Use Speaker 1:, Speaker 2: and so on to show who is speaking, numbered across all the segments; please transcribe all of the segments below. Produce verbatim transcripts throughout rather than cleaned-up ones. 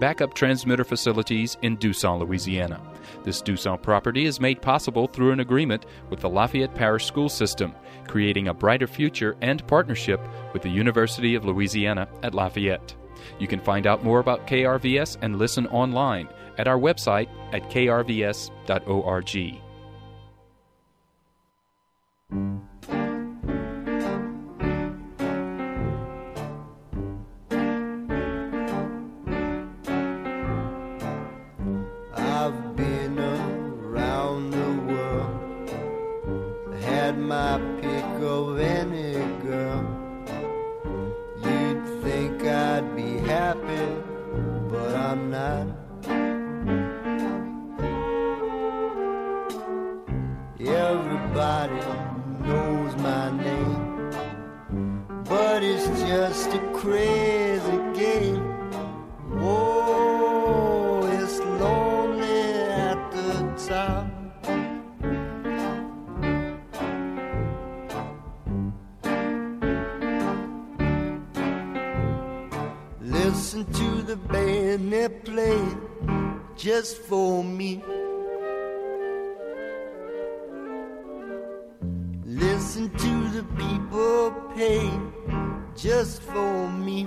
Speaker 1: backup transmitter facilities in Dusson, Louisiana. This Dusson property is made possible through an agreement with the Lafayette Parish School System, creating a brighter future and partnership with the University of Louisiana at Lafayette. You can find out more about K R V S and listen online at our website at k r v s dot org.
Speaker 2: I've been around the world, had my pick of any girl. You'd think I'd be happy, but I'm not. Everybody knows my name, but it's just a crazy game. Whoa, it's lonely at the top. Listen to the band they play just for me. Listen to the people pay just for me.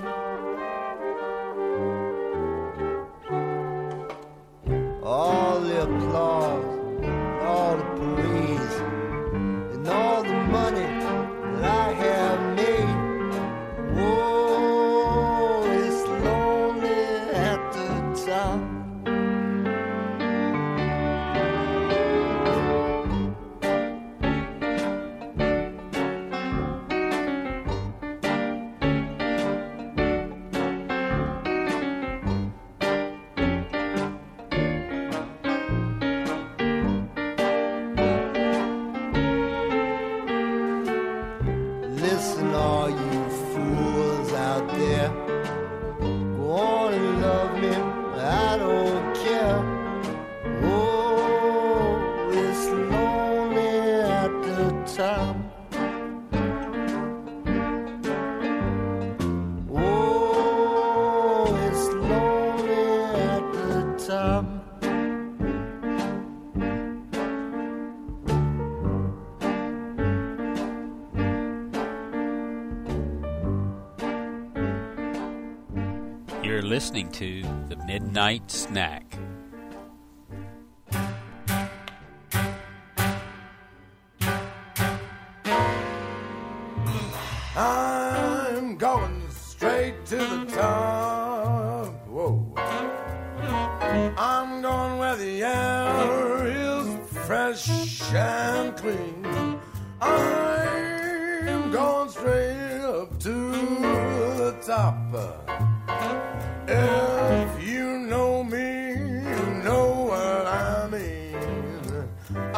Speaker 2: All the applause, all the praise, and all the money that I have made. Whoa, it's lonely at the top. Listen, all you fools out there, go on and love me, I don't care. Oh, it's lonely at the top. Oh, it's lonely at the top.
Speaker 3: You're listening to The Midnight Snack.
Speaker 4: I'm going straight to the top. Whoa. I'm going where the air is fresh and clean. I'm going straight up to the top. If you know me, you know what I mean.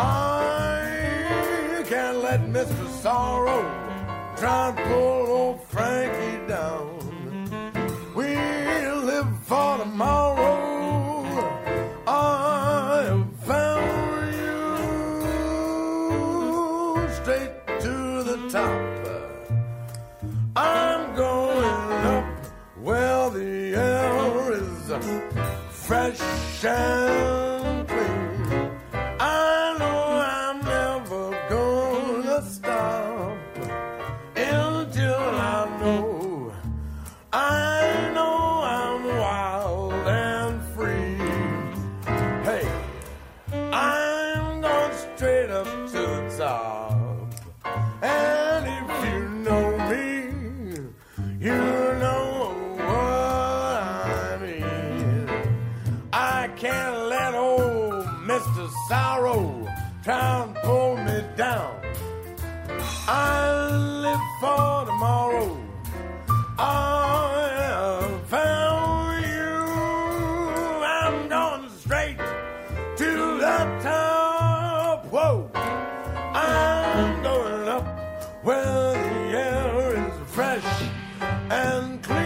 Speaker 4: I can't let Mister Sorrow try and pull old Frankie down. We live for tomorrow. I have found you straight to the top. I'm going up where the air is fresh and clean. I know I'm never gonna stop until I know, I know I'm wild and free. Hey, I'm going straight up to the top. And if you know me, you know what I mean. I can't let old Mister Sorrow try and pull me down. I live for tomorrow. I have found you. I'm going straight to the top. Whoa. I'm going up where the air is fresh and clean.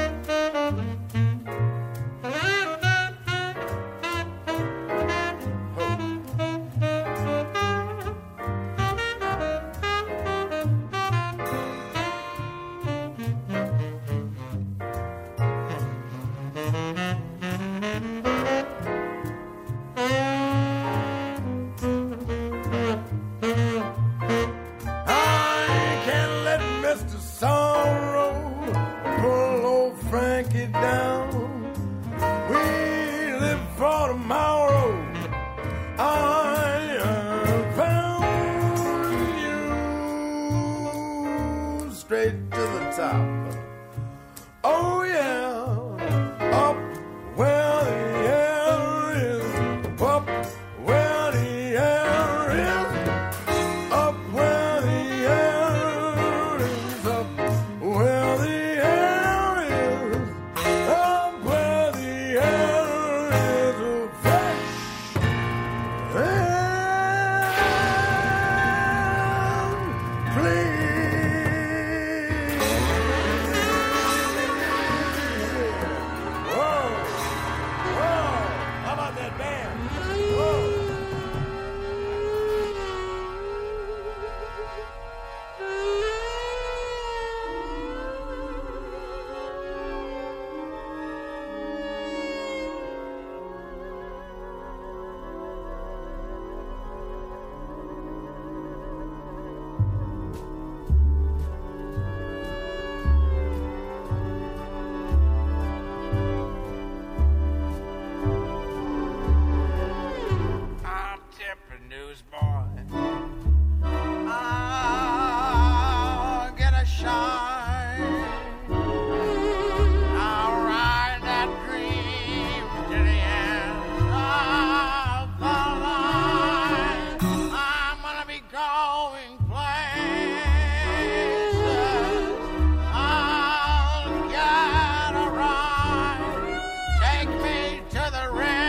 Speaker 4: Whoa. rest of sorrow, pull old Frankie down. We live for tomorrow. I have found you straight to the top. Oh yeah, up where the air is, up where the air is, up where the air is, up where the air is, up where the air is fresh and clean. Whoa, whoa, how about that band? Whoa. I'm tipping newsboy. I'll get a shine. I'll ride that dream to the end of the line. I'm gonna be going places. I'll get a ride. Take me to the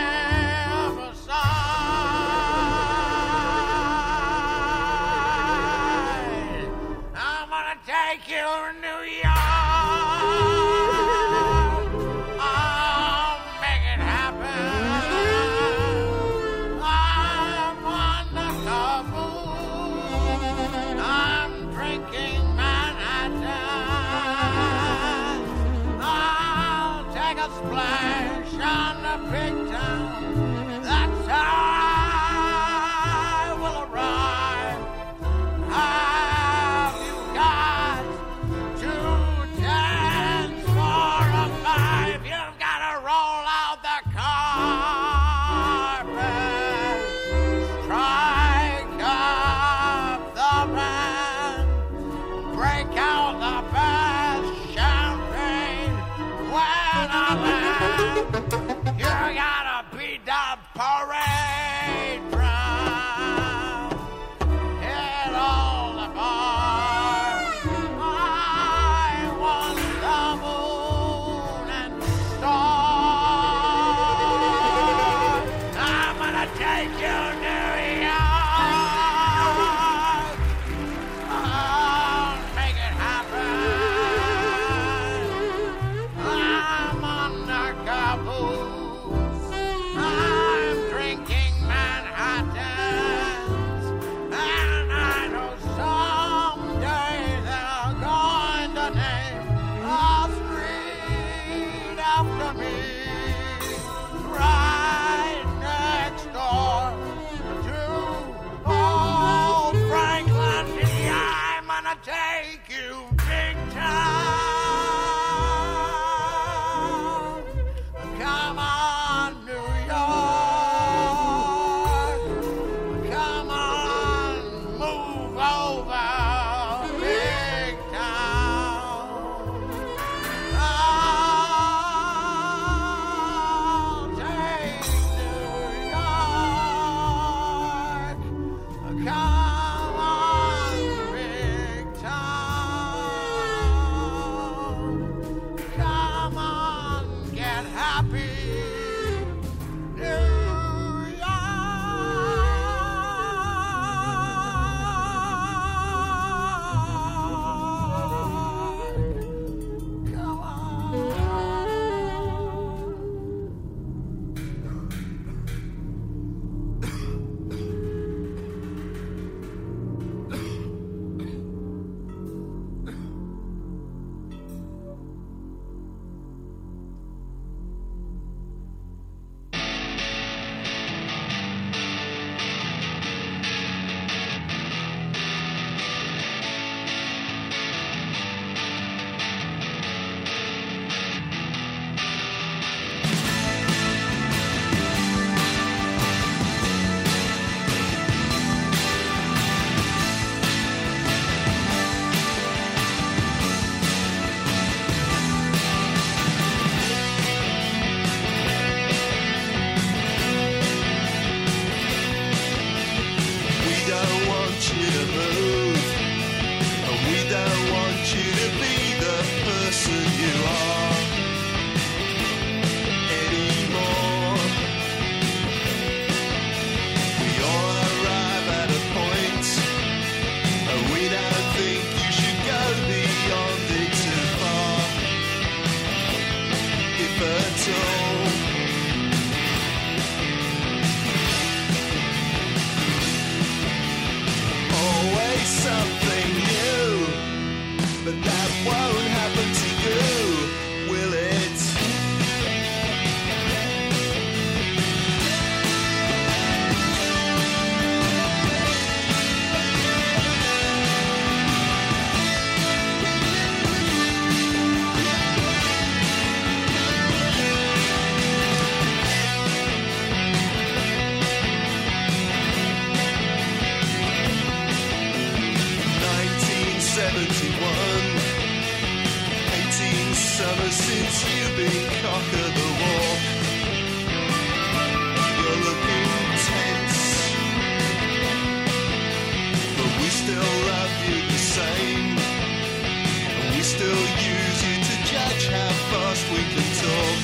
Speaker 4: riverside. I'm gonna take you to New York. I'll make it happen. I'm on the caboose. I'm drinking Manhattan. I'll take a splash on the big town. That's how I will arrive. Have you got two tens for a five? You've got to roll out the carpet, strike up the band, break out the best champagne when I land. You gotta beat the parade ground, hit all the bars. I want the moon and stars. I'm gonna take you to New York. I'll make it happen. I'm on the caboose. I'm drinking Manhattans. And I know someday they're going to name a street after me. Right next door to old Franklin D. I'm gonna take you big time. Come on, New York. Come on, move over, big town. I'll take New York. Come on, big town.
Speaker 5: you to be the person you are anymore. We all arrive at a point, and we don't think you should go beyond it too far, if at all. Always something new, but that won't happen to you, will it? nineteen seventy-one, eighteen summers since you've been cock of the walk. You're looking tense, but we still love you the same, and we still use you to judge how fast we can talk,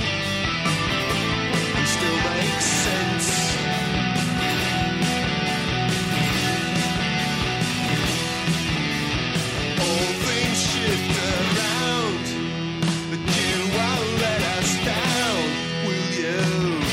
Speaker 5: and still make sense. All things shift around, but you won't let us down, will you?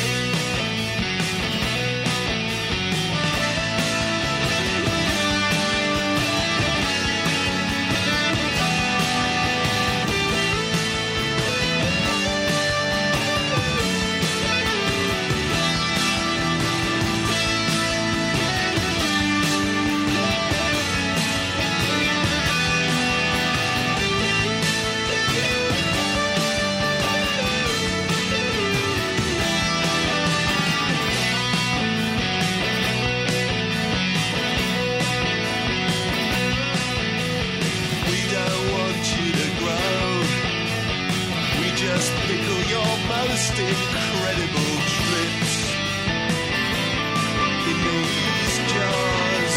Speaker 5: We don't want you to grow. We just pickle your most incredible trips in these jars,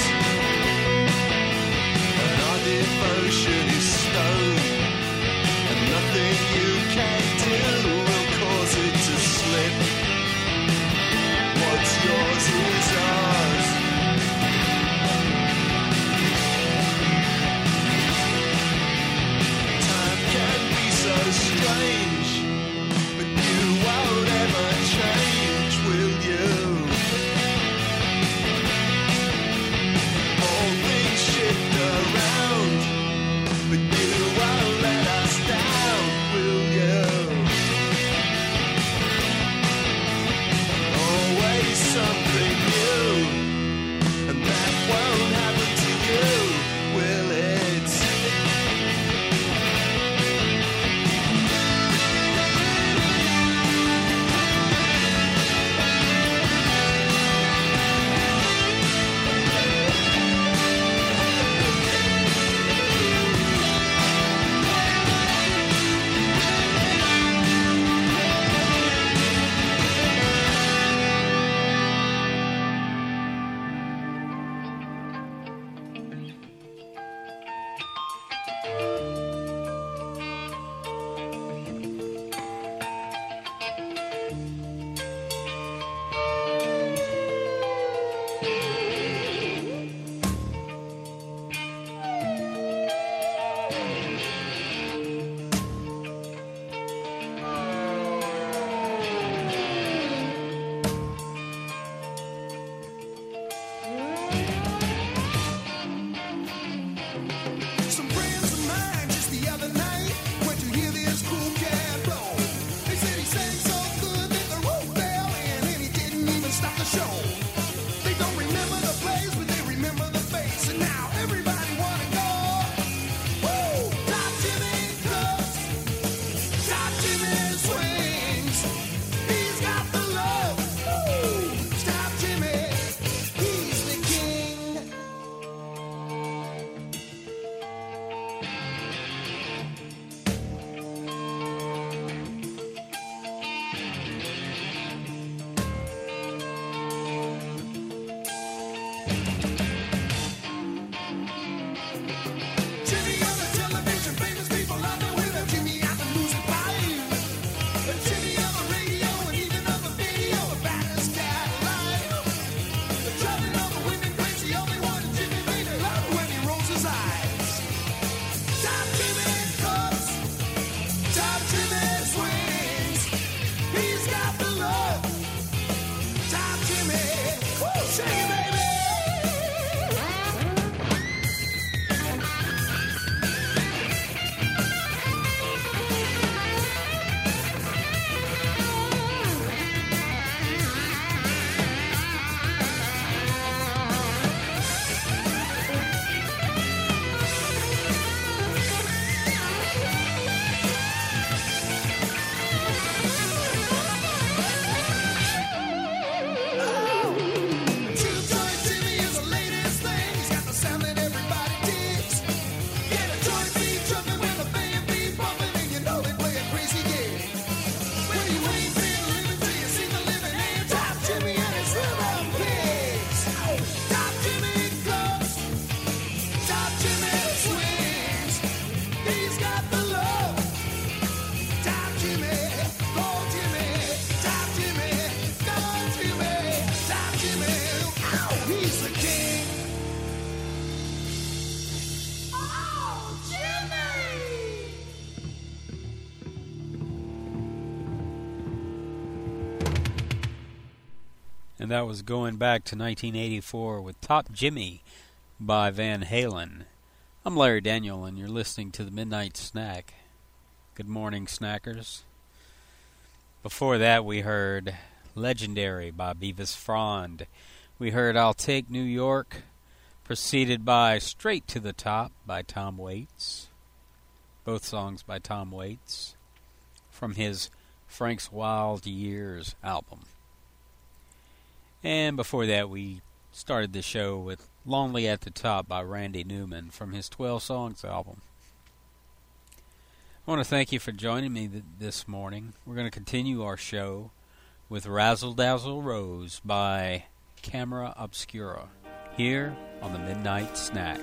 Speaker 5: and our devotion is stone, and nothing you can do will cause it to slip. What's yours is ours. Time can be so strange, but you won't ever change, will you? All things shift around, but you won't let us down, will you? Always something new, and that won't happen to you, will it? Some friends of mine just the other night went to hear this cool cat blow. They said he sang so good that the roof fell in, and he didn't even stop the show. They don't remember the place, but they remember the face, and now everybody wanna go. Woo! Top G
Speaker 3: and that was going back to nineteen eighty-four with Top Jimmy by Van Halen. I'm Larry Daniel, and you're listening to the Midnight Snack. Good morning, snackers. Before that, we heard Legendary by Beavis Frond. We heard I'll Take New York, preceded by Straight to the Top by Tom Waits. Both songs by Tom Waits from his Frank's Wild Years album. And before that, we started the show with Lonely at the Top by Randy Newman from his twelve Songs album. I want to thank you for joining me th- this morning. We're going to continue our show with Razzle Dazzle Rose by Camera Obscura here on the Midnight Snack.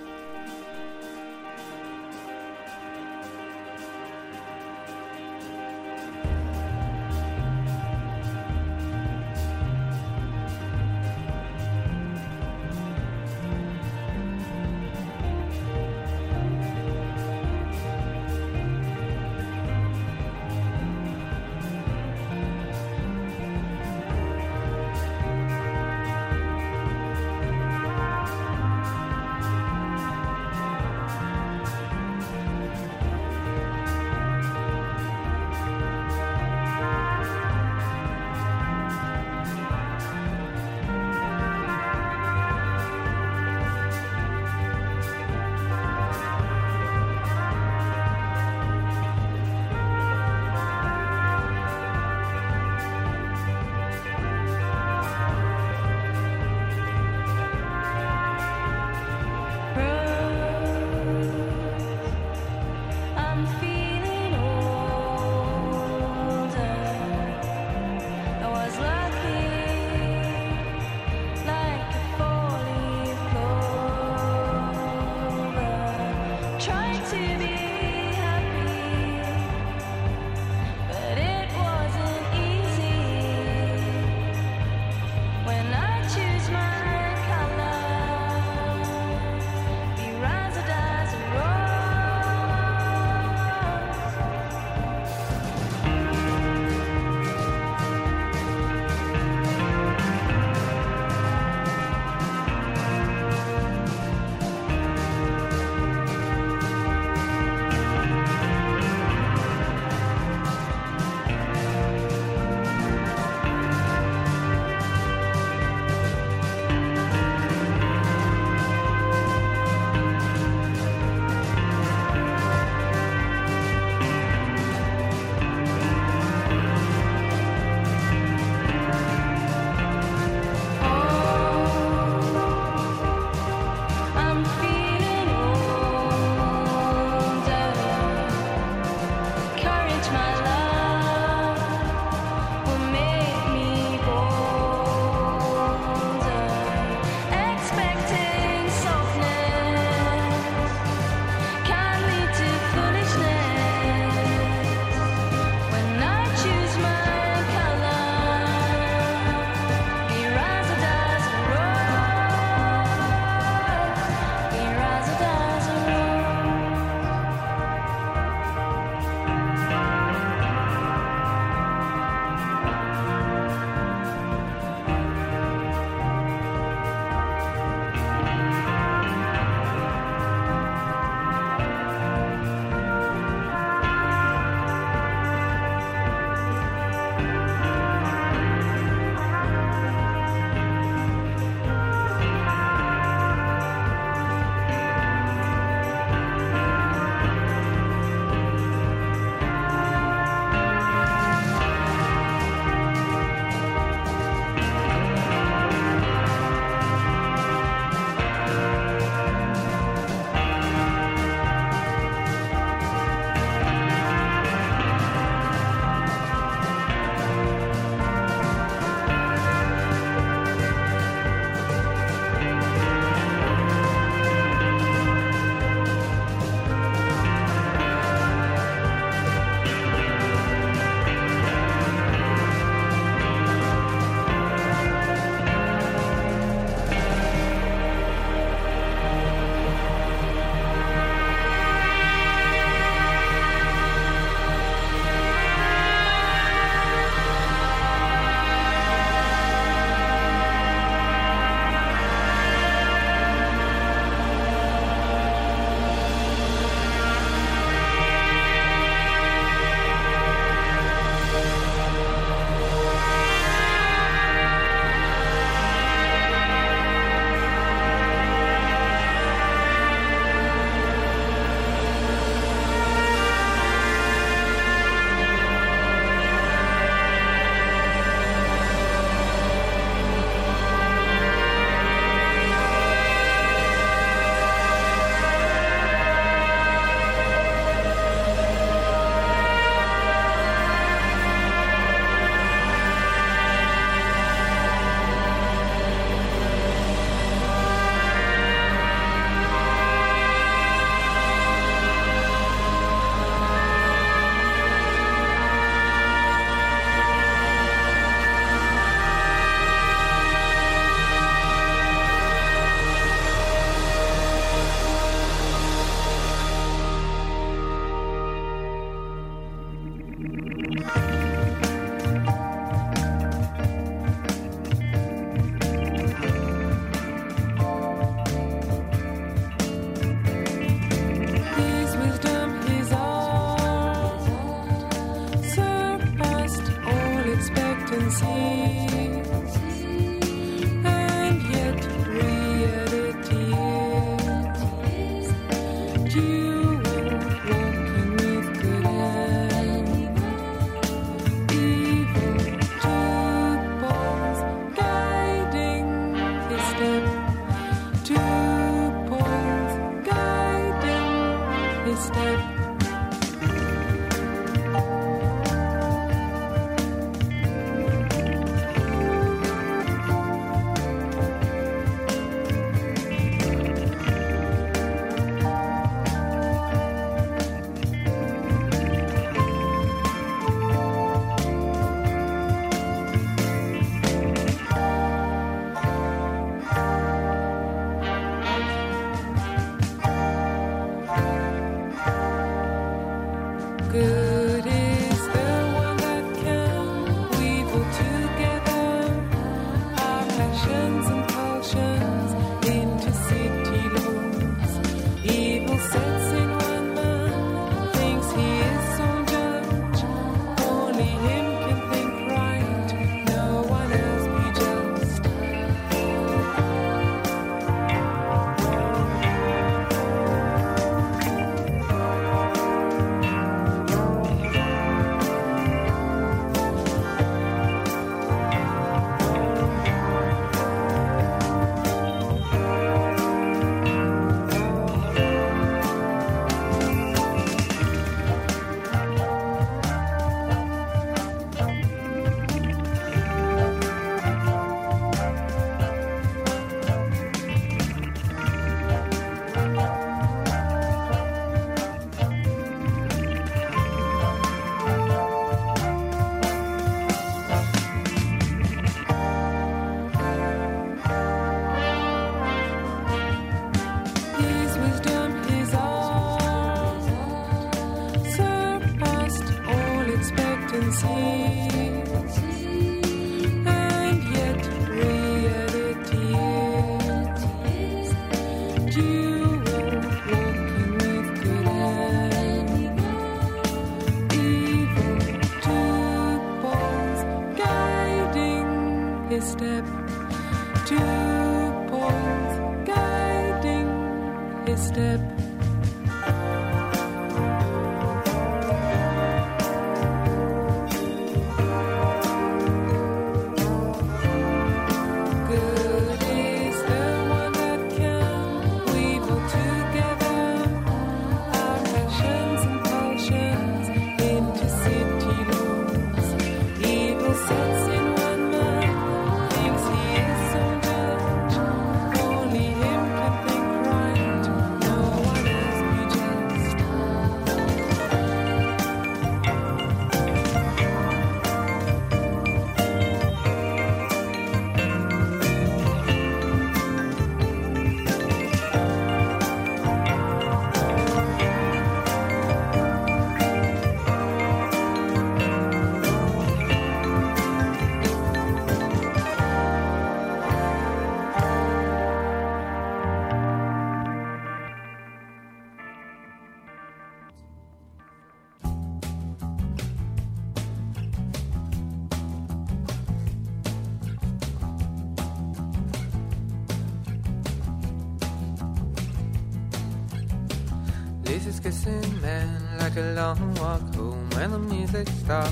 Speaker 6: Faces kissing men like a long walk home when the music stops.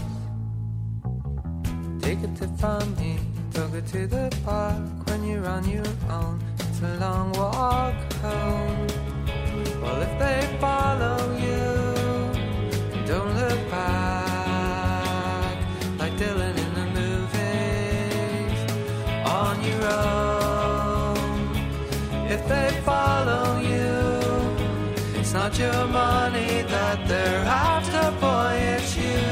Speaker 6: Take a tip from me, took it to the park when you're on your own. It's a long walk home. Well, if they follow you, don't look back like Dylan in the movies. On your own, if they follow you, it's not your money that they're after, boy, it's you.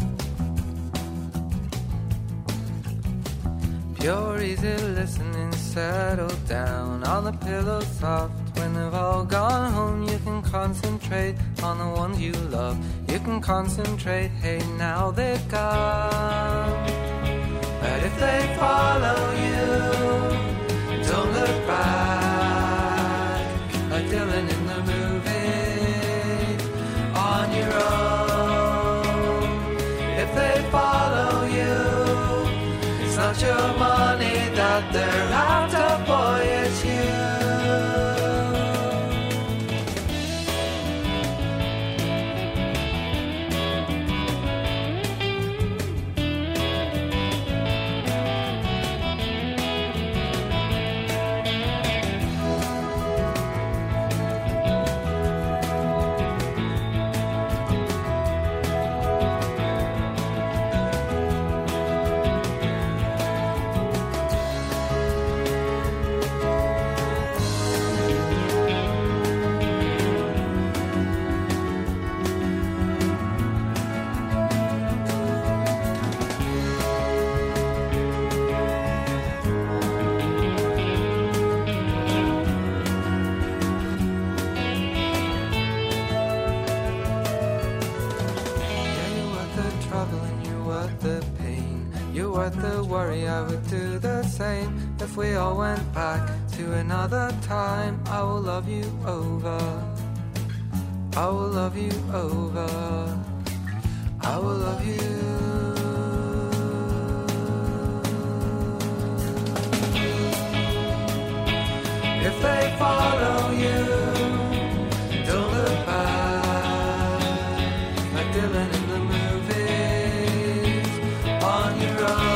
Speaker 6: Pure, easy listening settle down on the pillow soft. When they've all gone home, you can concentrate on the ones you love. You can concentrate, hey, now they're gone. But if they follow you, don't look back. Like Dylan in the movie, on your own. If they follow you, it's not your money that they're after, boy, it's you. I would do the same if we all went back to another time. I will love you over. I will love you over. I will love you. If they follow you, don't look back. Like Dylan in the movies, on your own.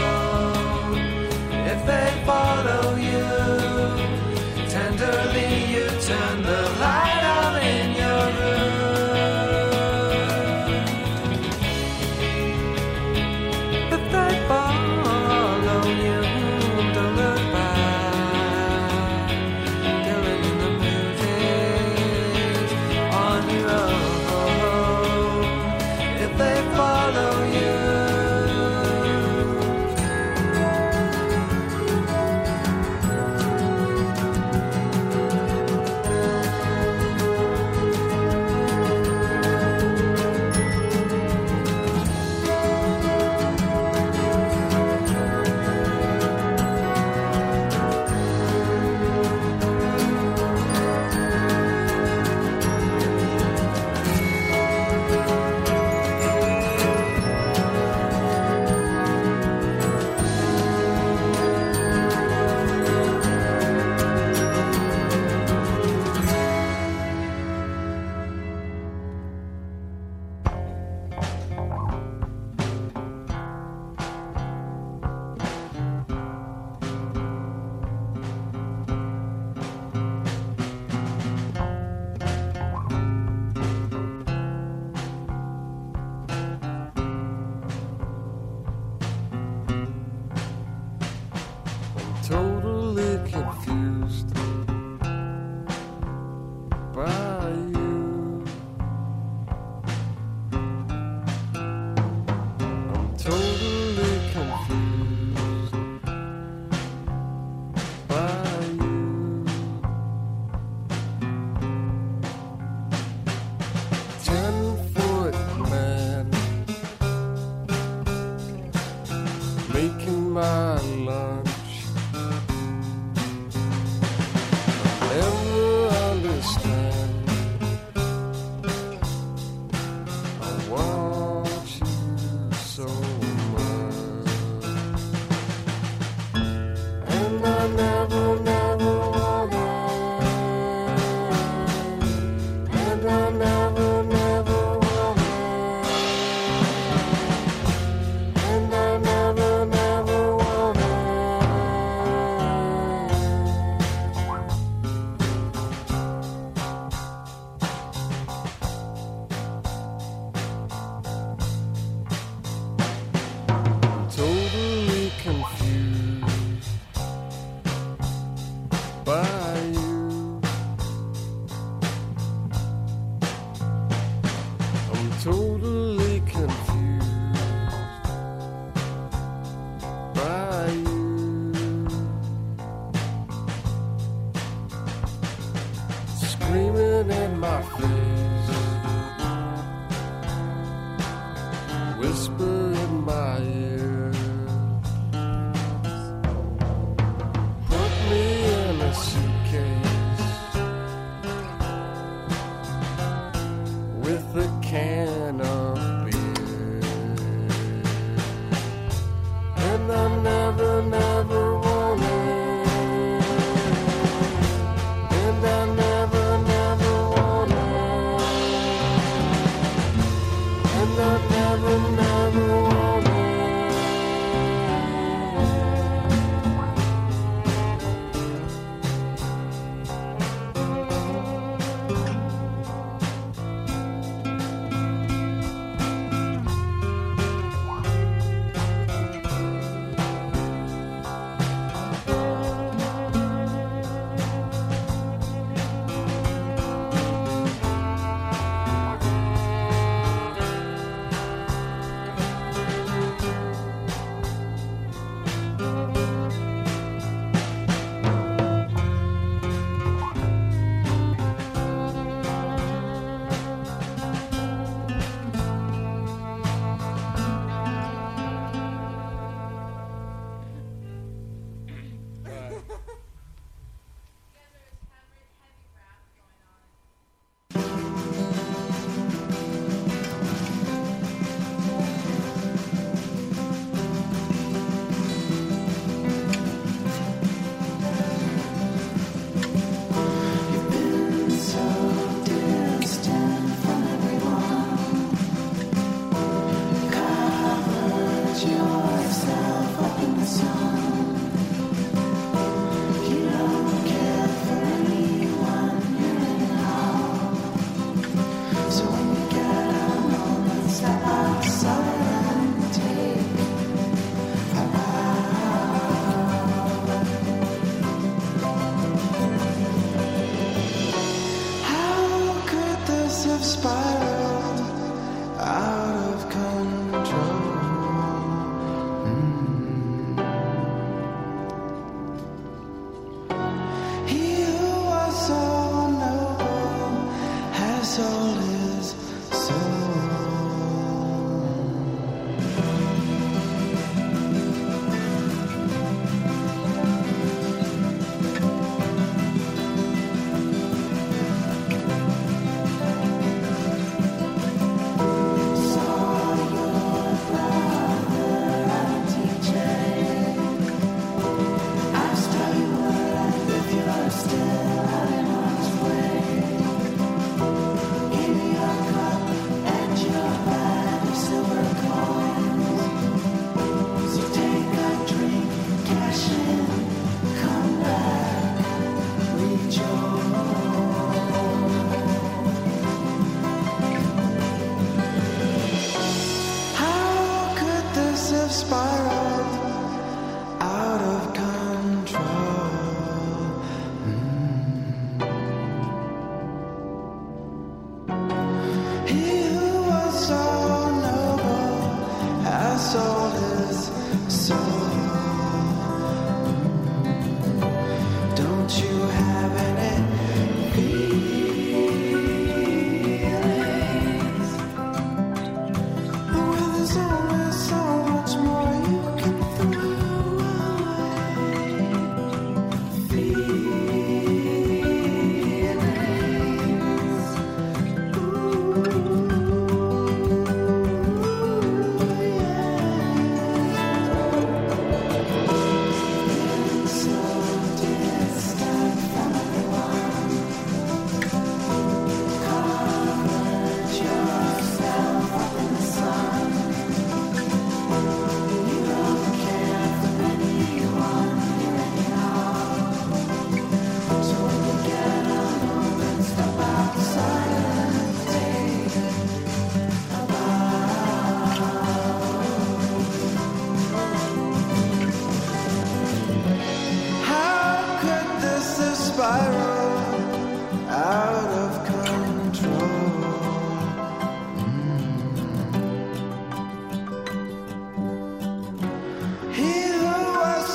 Speaker 6: If they follow you, tenderly you turn the light on in your room. If they follow you, don't look back. Dylan
Speaker 7: screaming in my face, whisper in my ear, put me in a suitcase with a can of beer, and I never, never wanted, and I never, never wanted, and I never, never wanted.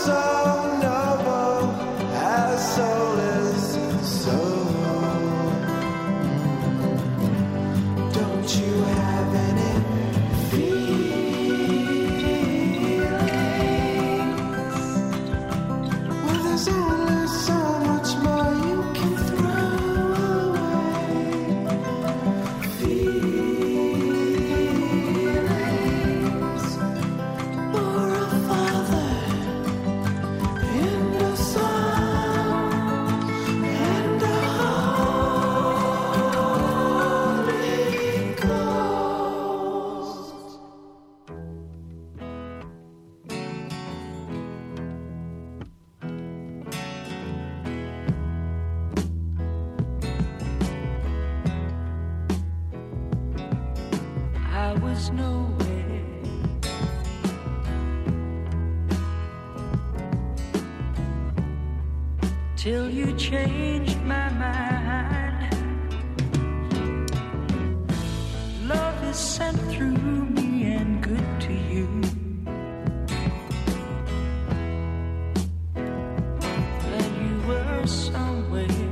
Speaker 5: Soul is so
Speaker 8: was nowhere. Till you changed my mind. Love is sent through me and good to you. And you were somewhere.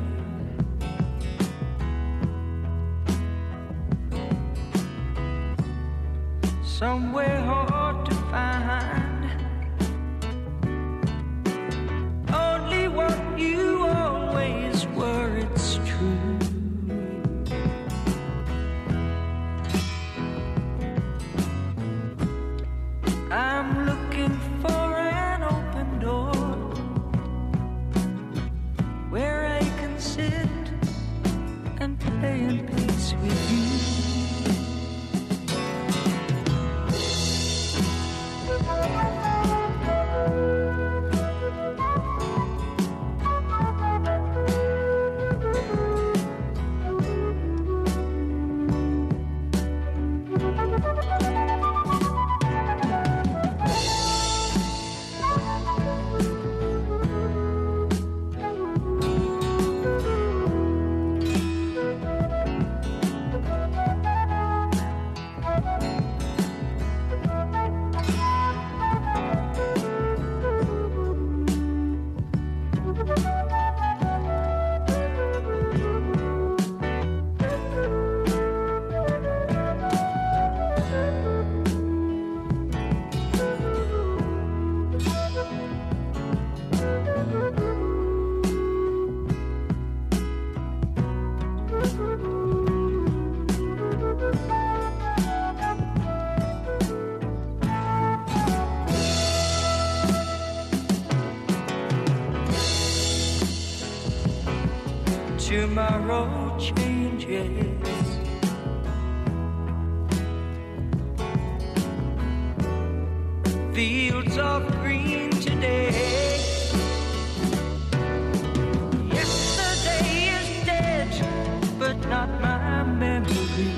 Speaker 8: Somewhere hard to find. Only what you always were, it's true. I'm looking for an open door where I can sit and play in peace with you. Tomorrow changes. Fields of green today. Yesterday is dead, but not my memory.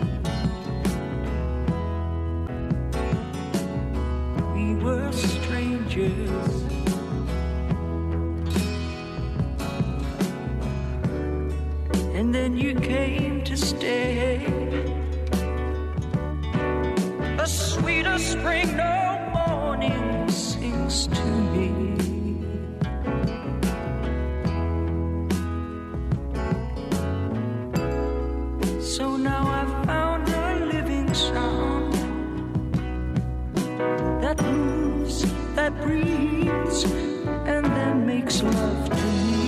Speaker 8: We were strangers. And then you came to stay. A sweeter spring no morning sings to me. So now I've found a living sound that moves, that breathes, and then makes love to me.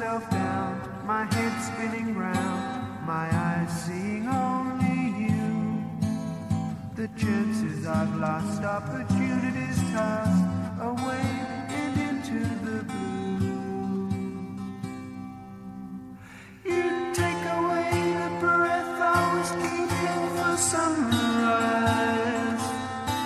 Speaker 6: myself down, my head spinning round, my eyes seeing only you. The chances I've lost, opportunities tossed away and into the blue. You take away the breath I was keeping for sunrise.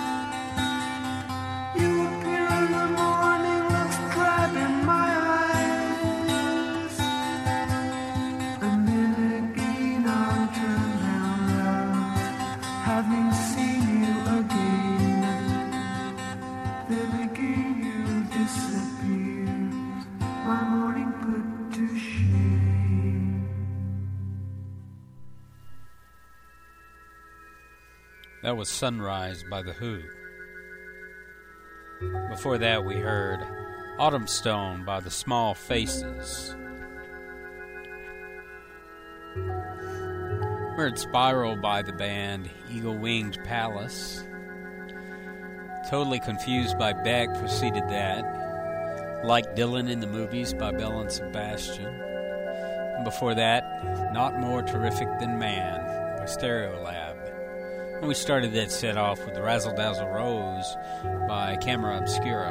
Speaker 6: You appear in the morning, looks drab in my eyes. And then again I'll turn down love, having seen you again. Then again you disappear, my morning put to shame.
Speaker 3: That was Sunrise by The Who. Before that, we heard Autumn Stone by The Small Faces. We heard Spiral by the band Eagle Winged Palace. Totally Confused by Beck preceded that. Like Dylan in the Movies by Belle and Sebastian. And before that, Not More Terrific Than Man by Stereolab. And we started that set off with the Razzle Dazzle Rose by Camera Obscura.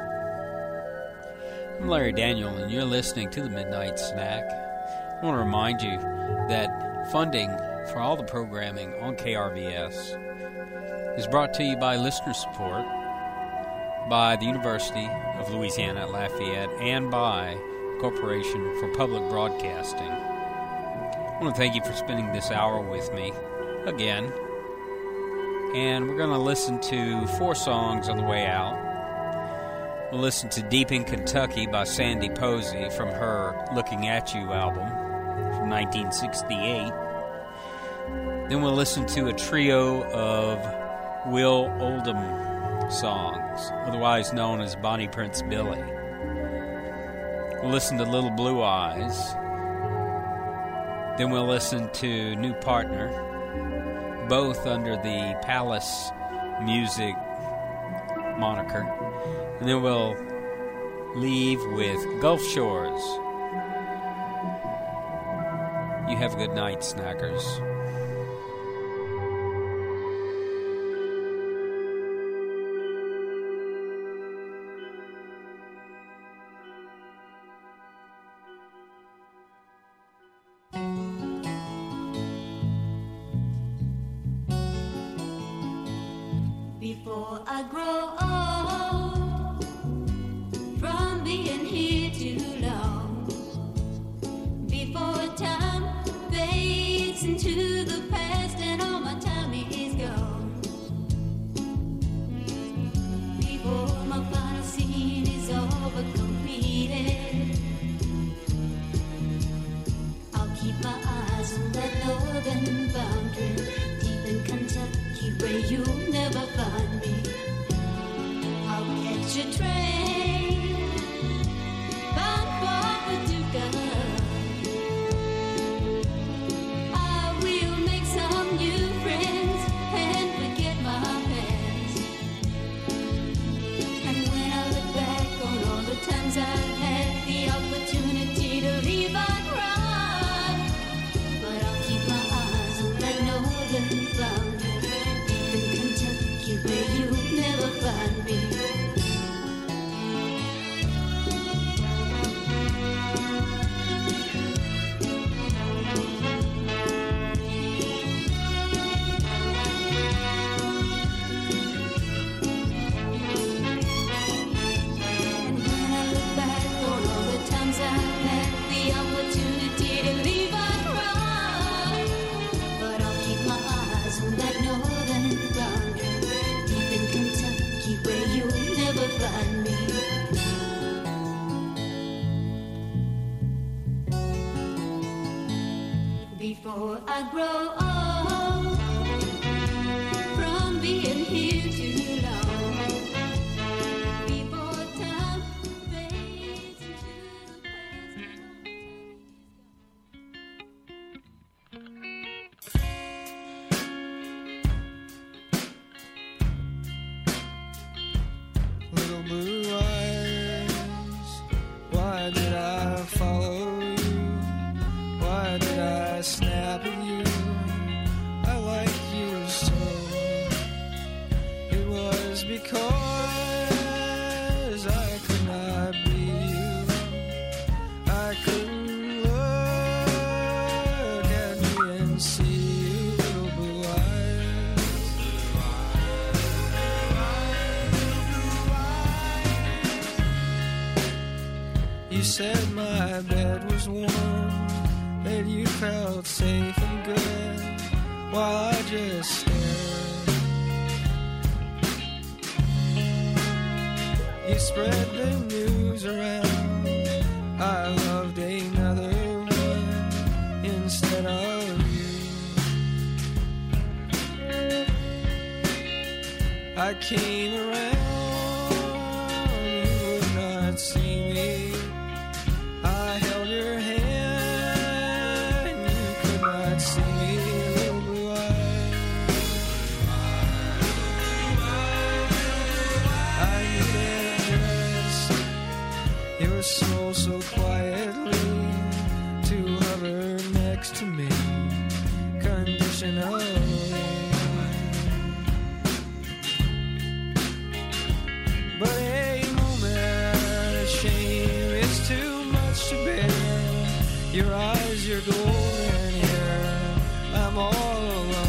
Speaker 3: I'm Larry Daniel, and you're listening to the Midnight Snack. I want to remind you that funding for all the programming on K R V S is brought to you by listener support, by the University of Louisiana at Lafayette, and by the Corporation for Public Broadcasting. I want to thank you for spending this hour with me again. And we're going to listen to four songs on the way out. We'll listen to Deep in Kentucky by Sandy Posey from her Looking At You album from nineteen sixty-eight. Then we'll listen to a trio of Will Oldham songs, otherwise known as Bonnie Prince Billy. We'll listen to Little Blue Eyes. Then we'll listen to New Partner, both under the Palace Music moniker. And then we'll leave with Gulf Shores. You have a good night, snackers.
Speaker 9: Before I grow old from being here too long, before time fades into the past and all my time is gone, before my final scene is over completed, I'll keep my eyes on that northern boundary, deep in Kentucky where you'll never find me. I'll catch a train bound for Paducah. I will make some new friends and forget my past. And when I look back on all the times I've had the opportunity to leave, I cry. But I'll keep my eyes on that northern boundary, deep in Kentucky where you'll never find me. And when I look back on all the times I've had the opportunity to leave, I cry. But I'll keep my eyes on that northern boundary, deep in Kentucky where you'll never find me. Before I grow old from being here too long, before time fades into the
Speaker 6: Little blue eyes, why did I follow don't see little blue eyes. You said my bed was warm, that you felt safe and good, while I just stared. You spread the news around, I loved another one instead of you. I came around, you would not see me. I held your hand, you could not see me, little blue eyes. I knew that dress, your soul so quietly, to hover next to me, conditionally. But a moment of shame is too much to bear. Your eyes, your golden hair, I'm all alone.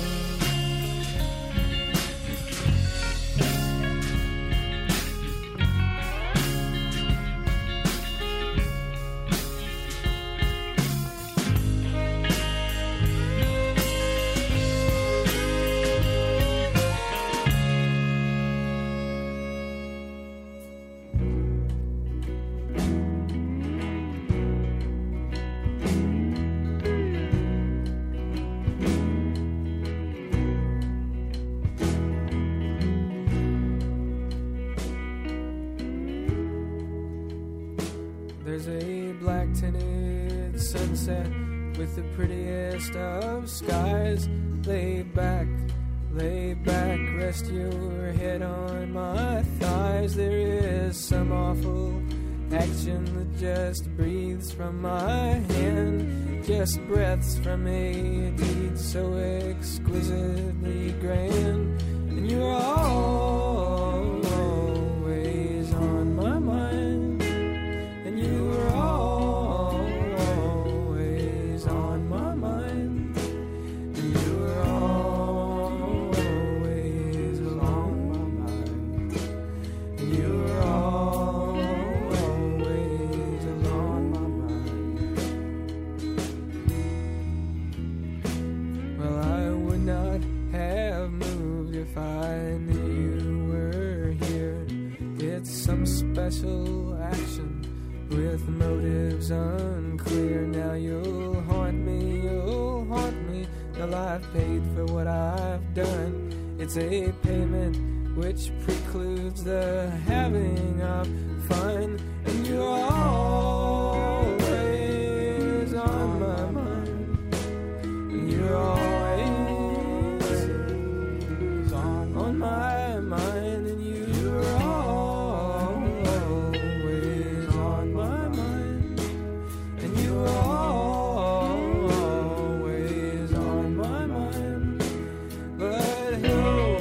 Speaker 6: There's a black tinted sunset with the prettiest of skies. Lay back, lay back, rest your head on my thighs. There is some awful action that just breathes from my hand, just breaths from a deed so exquisitely grand. And you're always on my mind, and you were always on my mind, and you were always on my mind, and you were always on my mind. Well, I would not have moved if I knew you were here. It's some special action with motives unclear. Now you'll haunt me, you'll haunt me till I've paid for what I've done. It's a payment which precludes the having of fun. And you're always on my mind, and you're always on, on my mind, and you're always on my mind, and you're always on my mind. But oh,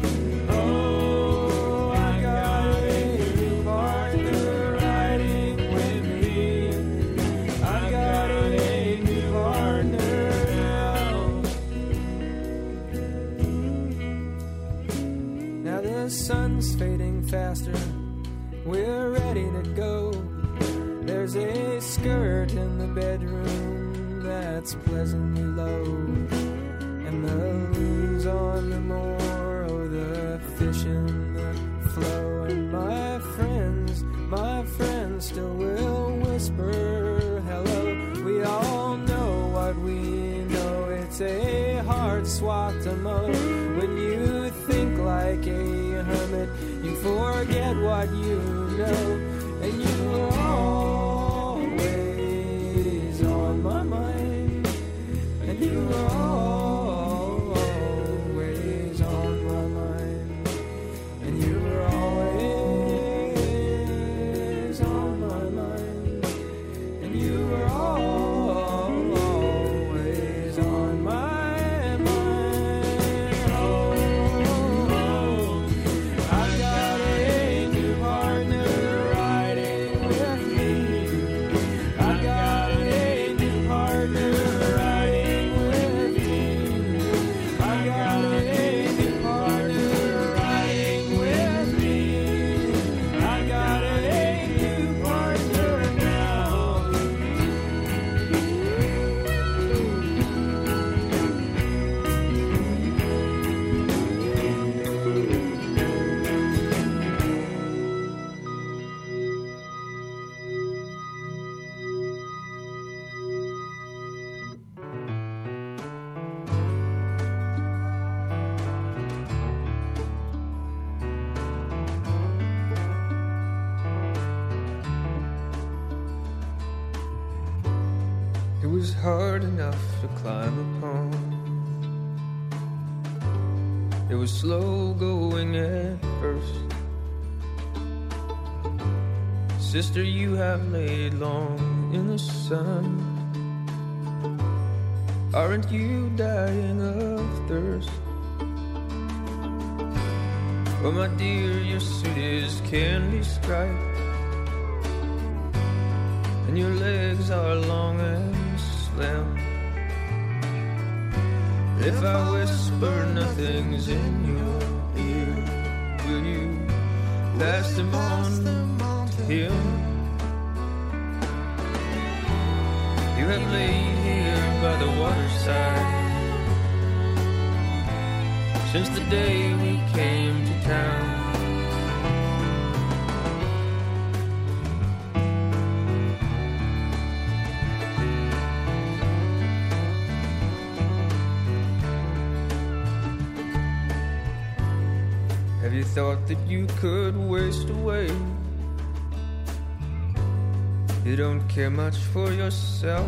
Speaker 6: oh, I got a new partner riding with me. I got a new partner now. Now the sun's fading faster, we're ready to go. There's a skirt in the bedroom that's pleasantly low, and the loons on the moor, oh, the fish in the flow. And my friends, my friends still will whisper hello. We all know what we know, it's a hard swat to mow. When you think like a hermit, you forget what you know, and you are always on my mind, and you are always on my mind, and you are always on my mind, and you are always on my mind. Oh, I got a new partner riding with me. It was hard enough to climb upon. It was slow going at first. Sister, you have laid long in the sun. Aren't you dying of thirst? Oh, my dear, your suit is candy striped, and your legs are long and slim. If I whisper nothing's in your ear, will you pass them on to him? You have laid here by the waterside since the day we came to town. Have you thought that you could waste away? You don't care much for yourself.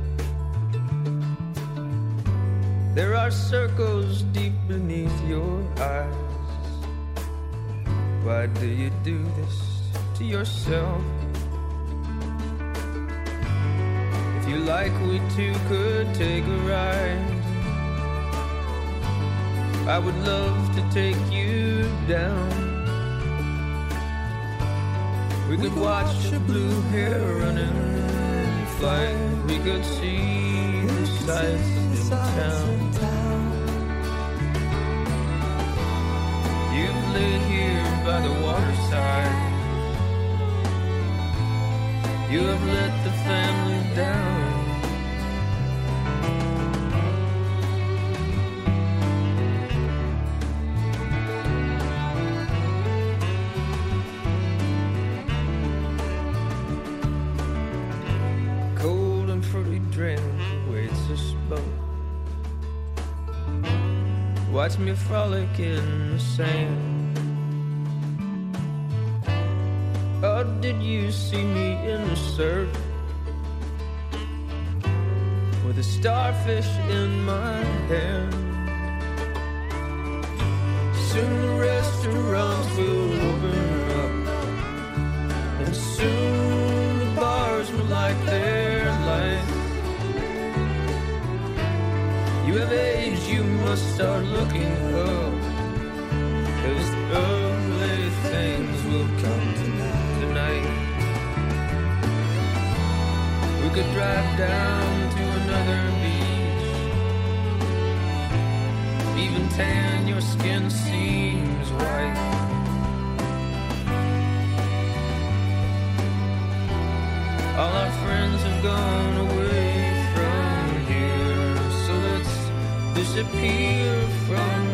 Speaker 6: There are circles deep beneath your eyes. Why do you do this to yourself? If you like, we two could take a ride. I would love to take you down. We could watch a blue heron in flight. We could see the sights in town. You've laid here by the waterside. You have let the family down. Watch me frolic in the sand. Oh, did you see me in the surf with a starfish in my hand? Soon the restaurants will open up, and soon the bars will light their lights. You have age, you must start looking up, 'cause ugly things will come tonight. We could drive down to another beach. Even tan, your skin seems white. All our friends have gone away from here, so let's disappear from